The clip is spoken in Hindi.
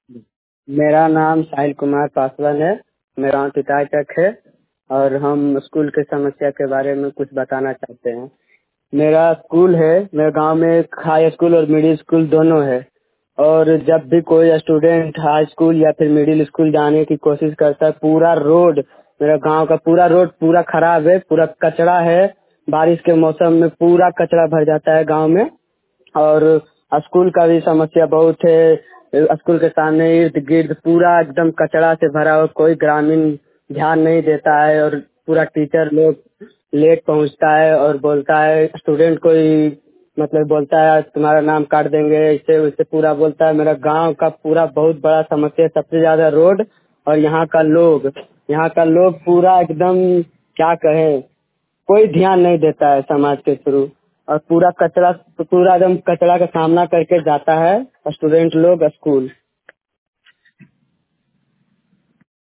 मेरा नाम साहिल कुमार पासवान है। मेरा गाँव तिताई तक है और हम स्कूल के समस्या के बारे में कुछ बताना चाहते हैं। मेरा स्कूल है, मेरे गांव में एक हाई स्कूल और मिडिल स्कूल दोनों है। और जब भी कोई स्टूडेंट हाई स्कूल या फिर मिडिल स्कूल जाने की कोशिश करता है, पूरा रोड, मेरा गांव का पूरा रोड पूरा खराब है, पूरा कचरा है। बारिश के मौसम में पूरा कचरा भर जाता है गांव में। और स्कूल का भी समस्या बहुत है। स्कूल के सामने इर्द गिर्द पूरा एकदम कचरा से भरा हुआ, कोई ग्रामीण ध्यान नहीं देता है। और पूरा टीचर लोग लेट पहुंचता है और बोलता है स्टूडेंट कोई, मतलब बोलता है तुम्हारा नाम काट देंगे, इससे उससे पूरा बोलता है। मेरा गांव का पूरा बहुत बड़ा समस्या है, सबसे ज्यादा रोड और यहाँ का लोग पूरा एकदम, क्या कहें, कोई ध्यान नहीं देता है समाज के थ्रू। और पूरा कचरा, पूरा एकदम कचरा का सामना करके जाता है स्टूडेंट लोग स्कूल।